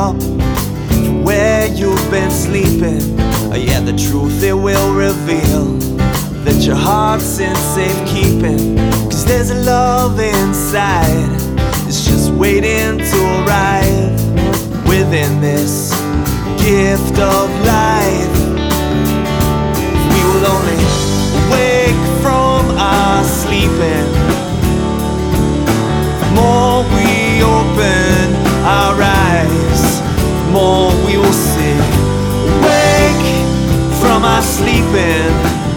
up from where you've been sleeping. Yeah, the truth it will reveal that your heart's in safekeeping. 'Cause there's a love inside, it's just waiting to arrive within this gift of life. We will only wake from our sleeping. The more we open our eyes, the more we will see. Wake from our sleeping.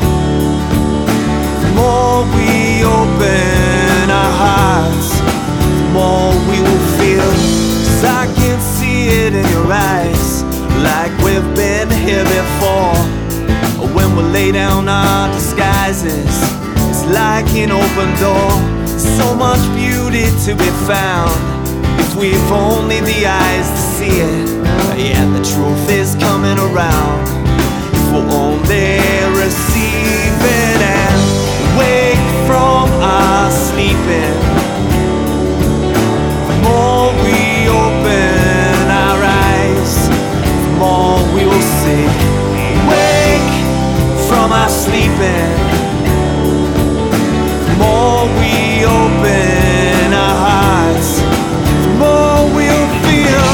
The more we open our hearts, the more we will feel. 'Cause I can see it in your eyes, like we've been here before. When we lay down our disguises, it's like an open door. So much beauty to be found if we've only the eyes to see it. Yeah, the truth is coming around if we'll only receive it and wake from our sleeping. The more we open our eyes, the more we will see. Wake from our sleeping. The more we open our hearts, the more we'll feel.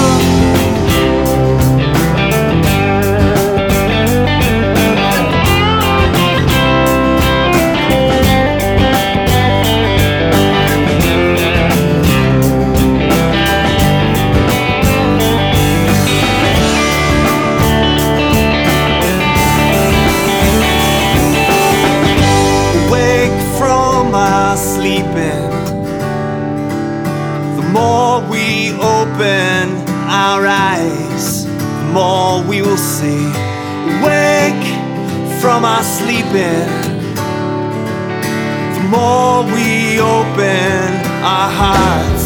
Sleeping. The more we open our eyes, the more we will see. Wake from our sleeping. The more we open our hearts,